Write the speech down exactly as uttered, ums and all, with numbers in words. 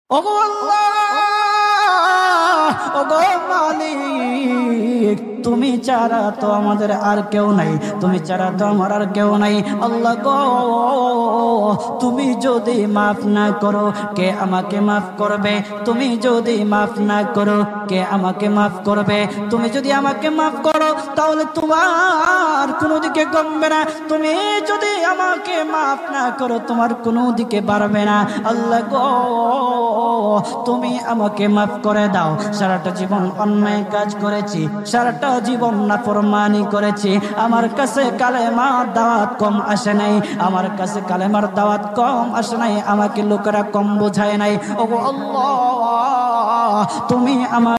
ওগো আল্লাহ, ওগো মালিক, তুমি ছাড়া তো আমাদের আর কেউ নাই, তুমি ছাড়া তো আমার আর কেউ নাই। আল্লাহ গো, তুমি যদি মাফ না করো কে আমাকে মাফ করবে? তুমি যদি মাফ না করো কে আমাকে মাফ করবে? তুমি যদি আমাকে মাফ করো তাহলে তোমার কোনো দিকে কমবে না, তুমি যদি আমাকে মাফ না করো তোমার কোনো দিকে বাড়বে না। আল্লাহ গো, তুমি আমাকে মাফ করে দাও। সারাটা জীবন অন্যায় কাজ করেছি, সারাটা জীবন নাফরমানি করেছি, আমার কাছে কালেমার দাওয়াত কম আসে নাই, আমার কাছে কালেমার দাওয়াত কম আসে নাই, আমাকে লোকেরা কম বোঝায় নাই। ওগো আল্লাহ, তুমি আমার